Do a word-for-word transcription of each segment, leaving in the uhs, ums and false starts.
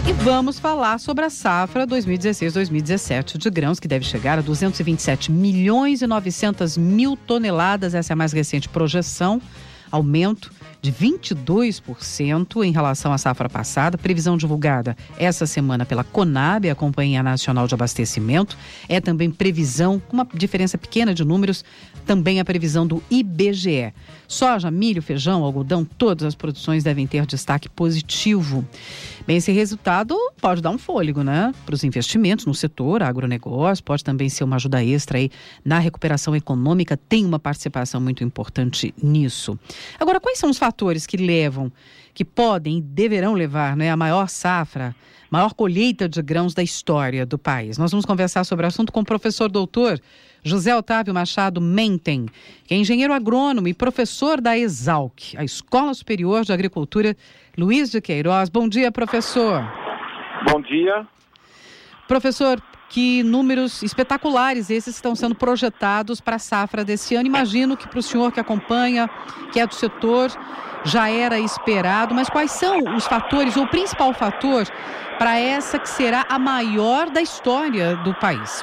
E vamos falar sobre a safra dois mil e dezesseis dois mil e dezessete de grãos, que deve chegar a duzentos e vinte e sete milhões e novecentas mil toneladas. Essa é a mais recente projeção, aumento de vinte e dois por cento em relação à safra passada. Previsão divulgada essa semana pela Conab, a Companhia Nacional de Abastecimento. É também previsão, com uma diferença pequena de números, também a previsão do I B G E. Soja, milho, feijão, algodão, todas as produções devem ter destaque positivo. Bem, esse resultado pode dar um fôlego, né, para os investimentos no setor agronegócio, pode também ser uma ajuda extra aí na recuperação econômica, tem uma participação muito importante nisso. Agora, quais são os fatores que levam, que podem e deverão levar, né, a maior safra, maior colheita de grãos da história do país? Nós vamos conversar sobre o assunto com o professor doutor José Otávio Machado Mentem, que é engenheiro agrônomo e professor da ESALC, a Escola Superior de Agricultura Luiz de Queiroz. Bom dia, professor. Bom dia. Professor, que números espetaculares esses estão sendo projetados para a safra desse ano. Imagino que para o senhor que acompanha, que é do setor, já era esperado, mas quais são os fatores, ou o principal fator, para essa que será a maior da história do país?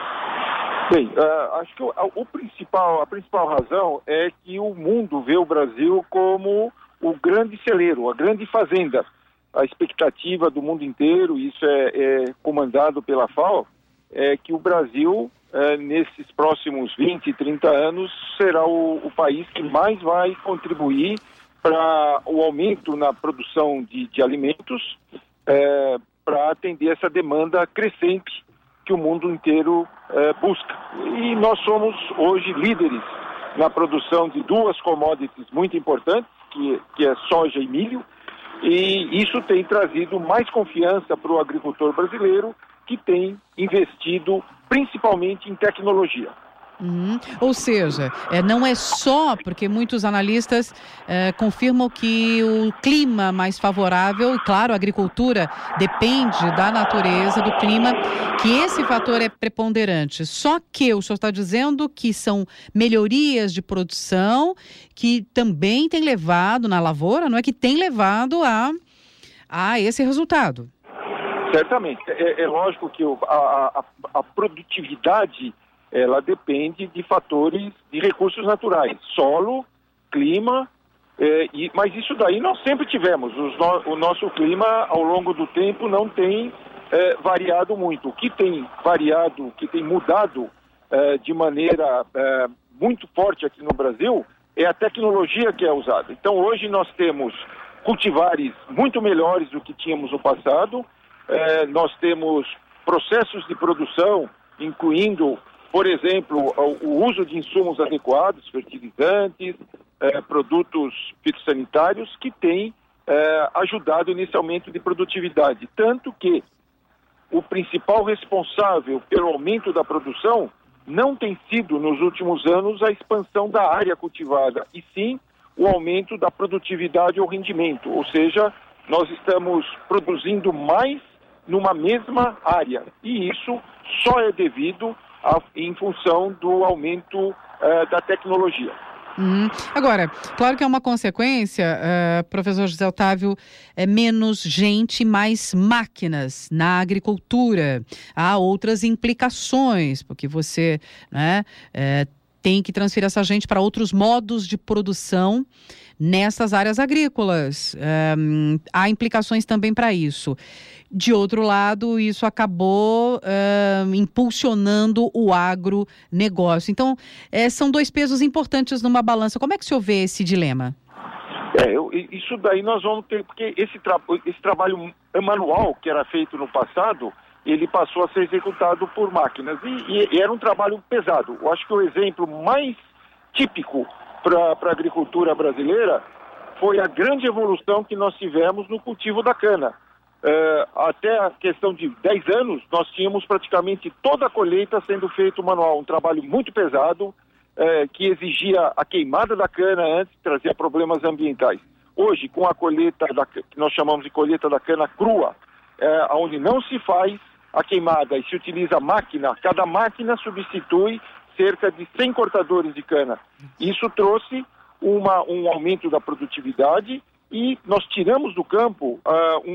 Bem, uh, acho que o, o principal, a principal razão é que o mundo vê o Brasil como o grande celeiro, a grande fazenda. A expectativa do mundo inteiro, isso é, é comandado pela F A O, é que o Brasil, é, nesses próximos vinte, trinta anos, será o, o país que mais vai contribuir para o aumento na produção de, de alimentos, é, para atender essa demanda crescente que o mundo inteiro é, busca. E nós somos hoje líderes na produção de duas commodities muito importantes, que, que é soja e milho, e isso tem trazido mais confiança para o agricultor brasileiro, que tem investido principalmente em tecnologia. Uhum. Ou seja, é, não é só porque muitos analistas é, confirmam que o clima mais favorável, e claro, a agricultura depende da natureza do clima, que esse fator é preponderante. Só que o senhor está dizendo que são melhorias de produção que também tem levado na lavoura, não é que tem levado a, a esse resultado. Certamente. É, é lógico que a, a, a produtividade ela depende de fatores de recursos naturais, solo, clima, é, e, mas isso daí nós sempre tivemos. Os no, o nosso clima, ao longo do tempo, não tem é, variado muito. O que tem variado, o que tem mudado é, de maneira é, muito forte aqui no Brasil é a tecnologia que é usada. Então, hoje nós temos cultivares muito melhores do que tínhamos no passado, é, nós temos processos de produção, incluindo, por exemplo, o uso de insumos adequados, fertilizantes, eh, produtos fitossanitários, que têm eh, ajudado nesse aumento de produtividade. Tanto que o principal responsável pelo aumento da produção não tem sido, nos últimos anos, a expansão da área cultivada, e sim o aumento da produtividade ou rendimento. Ou seja, nós estamos produzindo mais numa mesma área. E isso só é devido A, em função do aumento uh, da tecnologia. Uhum. Agora, claro que é uma consequência, uh, professor José Otávio, é menos gente, mais máquinas na agricultura. Há outras implicações, porque você, né, é, tem que transferir essa gente para outros modos de produção nessas áreas agrícolas. Um, há implicações também para isso. De outro lado, isso acabou uh, impulsionando o agronegócio. Então, é, são dois pesos importantes numa balança. Como é que o senhor vê esse dilema? É, eu, isso daí nós vamos ter, porque esse, tra esse trabalho manual que era feito no passado, ele passou a ser executado por máquinas. E, e era um trabalho pesado. Eu acho que o exemplo mais típico para a agricultura brasileira foi a grande evolução que nós tivemos no cultivo da cana. Uh, até a questão de dez anos, nós tínhamos praticamente toda a colheita sendo feito manual, um trabalho muito pesado, uh, que exigia a queimada da cana antes, trazia problemas ambientais. Hoje, com a colheita, da, que nós chamamos de colheita da cana crua, uh, onde não se faz a queimada e se utiliza máquina, cada máquina substitui cerca de cem cortadores de cana. Isso trouxe uma, um aumento da produtividade e nós tiramos do campo uh, um,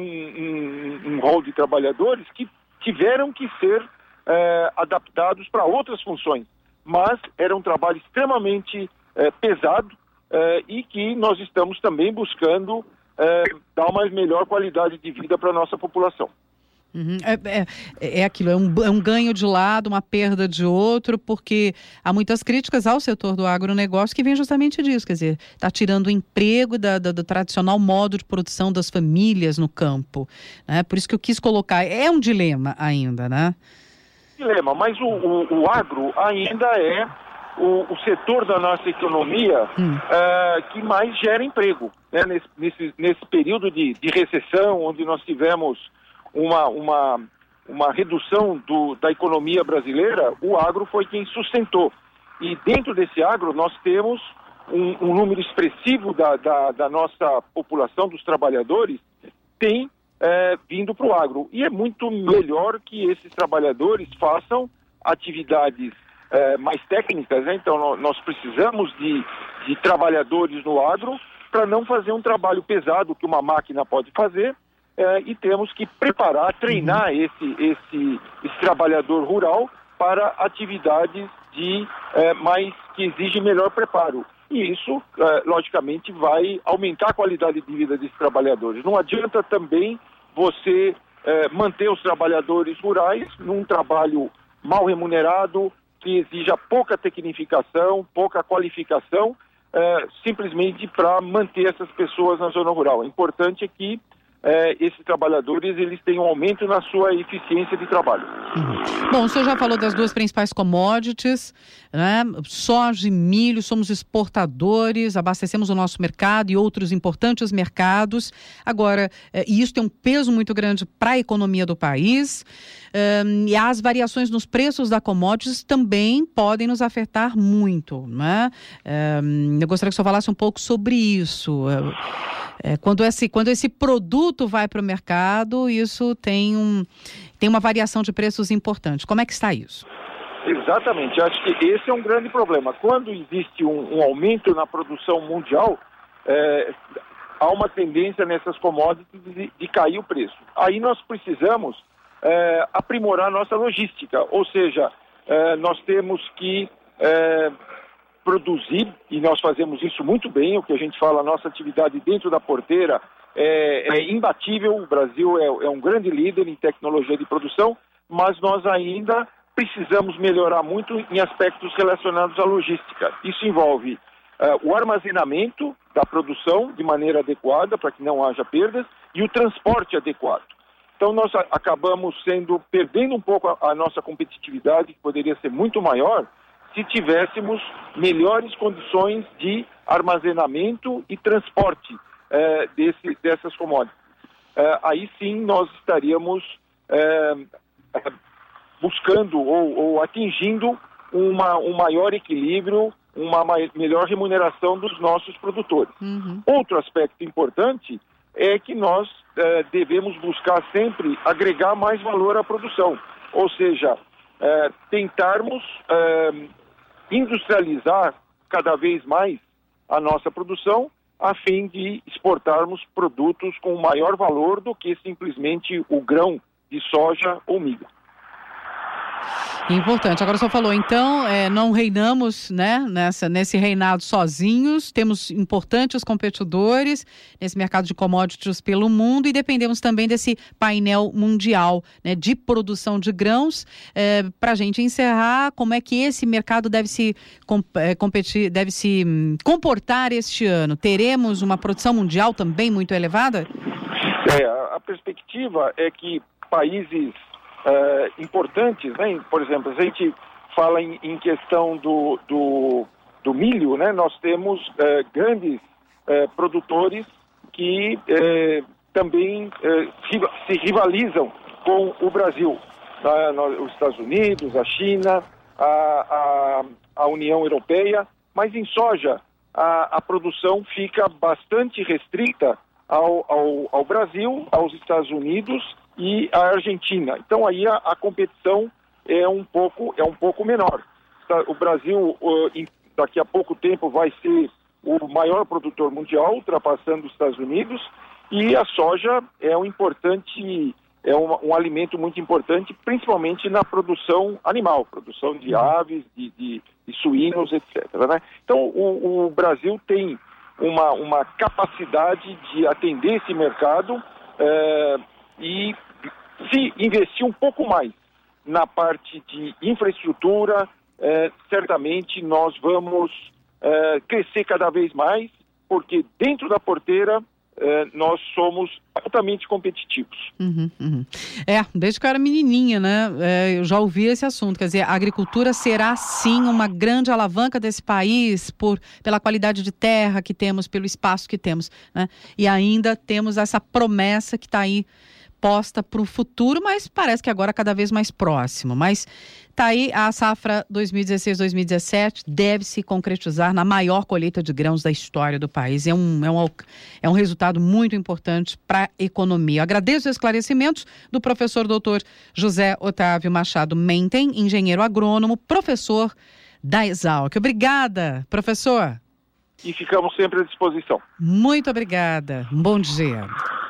um, um rol de trabalhadores que tiveram que ser uh, adaptados para outras funções, mas era um trabalho extremamente uh, pesado uh, e que nós estamos também buscando uh, dar uma melhor qualidade de vida para a nossa população. Uhum. É, é, é aquilo, é um, é um ganho de um lado, uma perda de outro, porque há muitas críticas ao setor do agronegócio que vem justamente disso, quer dizer, está tirando o emprego da, da, do tradicional modo de produção das famílias no campo, né? Por isso que eu quis colocar, é um dilema ainda, né? Dilema, mas o, o, o agro ainda é o, o setor da nossa economia hum. uh, que mais gera emprego, né? Nesse, nesse, nesse período de, de recessão, onde nós tivemos Uma, uma, uma redução do, da economia brasileira, o agro foi quem sustentou. E dentro desse agro nós temos um, um número expressivo da, da, da nossa população, dos trabalhadores, tem é, vindo para o agro. E é muito melhor que esses trabalhadores façam atividades é, mais técnicas, né? Então nós precisamos de, de trabalhadores no agro para não fazer um trabalho pesado que uma máquina pode fazer. É, e temos que preparar, treinar esse, esse, esse trabalhador rural para atividades de, é, mais, que exigem melhor preparo. E isso, é, logicamente, vai aumentar a qualidade de vida desses trabalhadores. Não adianta também você é, manter os trabalhadores rurais num trabalho mal remunerado, que exija pouca tecnificação, pouca qualificação, é, simplesmente para manter essas pessoas na zona rural. O importante é que É, esses trabalhadores eles têm um aumento na sua eficiência de trabalho. Uhum. Bom, o senhor já falou das duas principais commodities, né? Soja e milho, somos exportadores, abastecemos o nosso mercado e outros importantes mercados. Agora, é, e isso tem um peso muito grande para a economia do país, é, e as variações nos preços da commodities também podem nos afetar muito, né? É, eu gostaria que o senhor falasse um pouco sobre isso. É, É, quando, esse, quando esse produto vai para o mercado, isso tem, um, tem uma variação de preços importante. Como é que está isso? Exatamente, acho que esse é um grande problema. Quando existe um, um aumento na produção mundial, é, há uma tendência nessas commodities de, de cair o preço. Aí nós precisamos é, aprimorar nossa logística, ou seja, é, nós temos que é, produzir, e nós fazemos isso muito bem, o que a gente fala, a nossa atividade dentro da porteira é, é imbatível, o Brasil é, é um grande líder em tecnologia de produção, mas nós ainda precisamos melhorar muito em aspectos relacionados à logística. Isso envolve uh, o armazenamento da produção de maneira adequada, para que não haja perdas, e o transporte adequado. Então nós a, acabamos sendo, perdendo um pouco a, a nossa competitividade, que poderia ser muito maior, se tivéssemos melhores condições de armazenamento e transporte eh, desse, dessas commodities. Eh, aí sim nós estaríamos eh, buscando ou, ou atingindo uma, um maior equilíbrio, uma mai- melhor remuneração dos nossos produtores. Uhum. Outro aspecto importante é que nós eh, devemos buscar sempre agregar mais valor à produção, ou seja, eh, tentarmos eh, industrializar cada vez mais a nossa produção a fim de exportarmos produtos com maior valor do que simplesmente o grão de soja ou milho. Importante. Agora o senhor falou, então, é, não reinamos, né, nessa, nesse reinado sozinhos, temos importantes competidores nesse mercado de commodities pelo mundo e dependemos também desse painel mundial, né, de produção de grãos. É, para a gente encerrar, como é que esse mercado deve se, com, é, competir, deve se hum, comportar este ano? Teremos uma produção mundial também muito elevada? É, a, a perspectiva é que países Uh, importantes, né? Por exemplo, a gente fala em, em questão do, do, do milho, né? Nós temos uh, grandes uh, produtores que uh, também uh, se rivalizam com o Brasil, tá? Os Estados Unidos, a China, a, a, a União Europeia, mas em soja a, a produção fica bastante restrita ao, ao, ao Brasil, aos Estados Unidos e a Argentina. Então aí a, a competição é um pouco, é um pouco menor. O Brasil uh, daqui a pouco tempo vai ser o maior produtor mundial, ultrapassando os Estados Unidos, e a soja é um importante, é um, um alimento muito importante, principalmente na produção animal, produção de aves, de, de, de suínos, etcétera, né? Então, o, o Brasil tem uma, uma capacidade de atender esse mercado é, e se investir um pouco mais na parte de infraestrutura, é, certamente nós vamos é, crescer cada vez mais, porque dentro da porteira é, nós somos altamente competitivos. Uhum, uhum. É, desde que eu era menininha, né, é, eu já ouvi esse assunto, quer dizer, a agricultura será sim uma grande alavanca desse país por, pela qualidade de terra que temos, pelo espaço que temos, né, e ainda temos essa promessa que está aí posta para o futuro, mas parece que agora cada vez mais próximo. Mas tá aí a safra dois mil e dezesseis dois mil e dezessete, deve se concretizar na maior colheita de grãos da história do país. É um, é um, é um resultado muito importante para a economia. Agradeço os esclarecimentos do professor doutor José Otávio Machado Mentem, engenheiro agrônomo, professor da Exalc. Obrigada, professor. E ficamos sempre à disposição. Muito obrigada. Um bom dia.